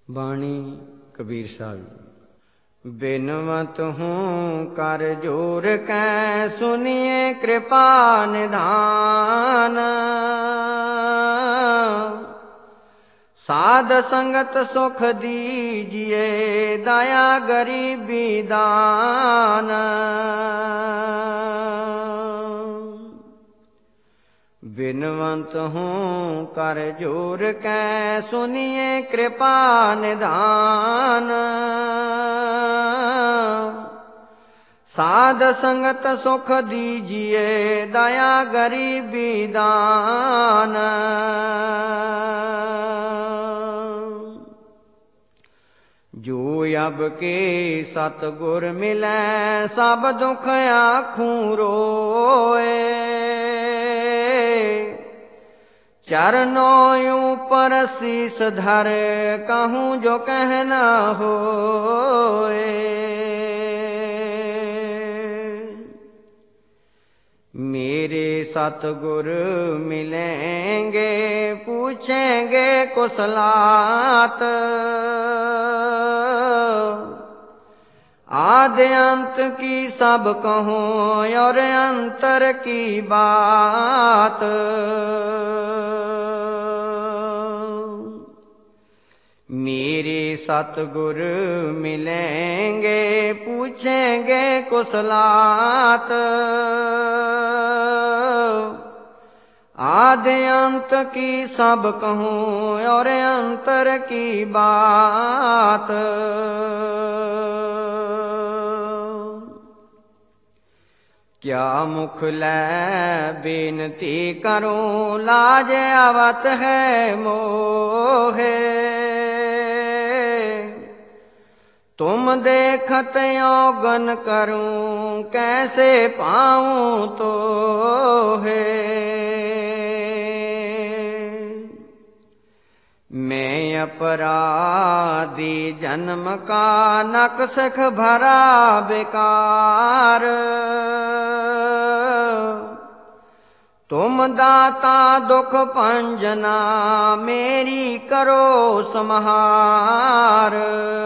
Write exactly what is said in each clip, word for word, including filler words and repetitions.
ਬਾਣੀ ਕਬੀਰ ਸਾਹਿਬ। ਬਿਨਵਤ ਹੂੰ ਕਰ ਜੋਰ ਕੈ ਸੁਨੀਏ ਕਿਰਪਾ ਨਿਧਾਨ। ਸਾਧ ਸੰਗਤ ਸੁਖ ਦੀਜੀਏ ਦਇਆ ਗਰੀਬੀ ਦਾਨ। ਬਿਨਵੰਤ ਹੂੰ ਕਰ ਜੋਰ ਕੈ ਸੁਨੀਏ ਕਿਰਪਾ ਨਿਧਾਨ। ਸਾਧ ਸੰਗਤ ਸੁਖ ਦੀਜੀਏ ਦਇਆ ਗਰੀਬੀ ਦਾਨ। ਜੋ ਅਬ ਕੇ ਸਤਿਗੁਰ ਮਿਲੈ ਸਭ ਦੁਖ ਆਖੂੰ ਰੋਏ। चरणों ऊपर शीस धर कहूँ जो कहना होए। मेरे सतगुर मिलेंगे पूछेंगे कुशलात। आदि अंत की सब कहूँ और अंतर की बात। मेरे सतगुर मिलेंगे पूछेंगे कुशलात। आदि अंत की सब कहूँ और अंतर की बात। क्या मुख लै बेनती करूं लाज आवत है मोहे। तुम देखत औगन करूं कैसे पाऊं तो है। मैं अपराधी जन्म का नक सख भरा बेकार। तुम दाता दुख पंजना मेरी करो सम्हार।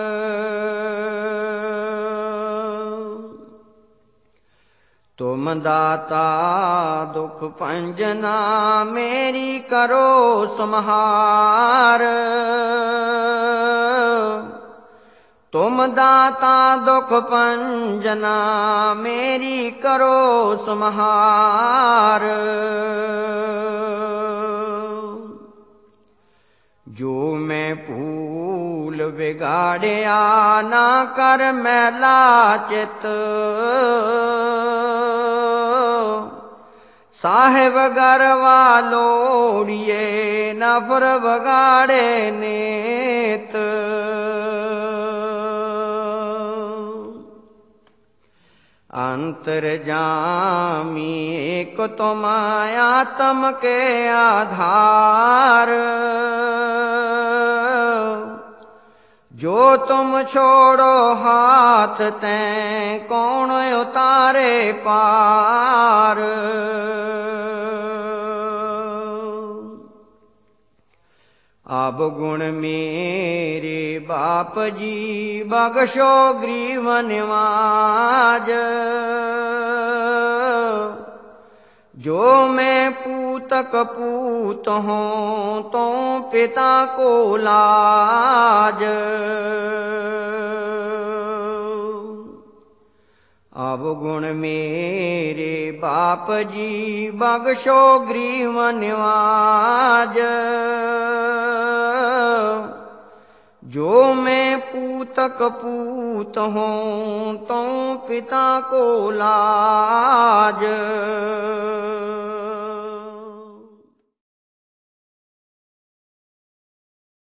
तुम दाता दुख पंजना मेरी करो सम्हार। तुम दाता दुख पंजना मेरी करो सम्हार। जो मैं भूल बिगाड़िया ना कर मैला चित। साहिब गरवा लोड़िए नफर बगाड़े नेत। अंतर जामी एक तुम आत्म के आधार। जो तुम छोड़ो हाथ तैं कौन उतारे पार। अब गुण मेरे बाप जी बख्शो ग्रीव निवाज। जो मैं पूतक पूत हूँ तो पिता को लाज। अब गुण मेरे बाप जी बख्शो ग्रीव निवाज। जो मैं पूतक पूत हूँ तो पिता को लाज।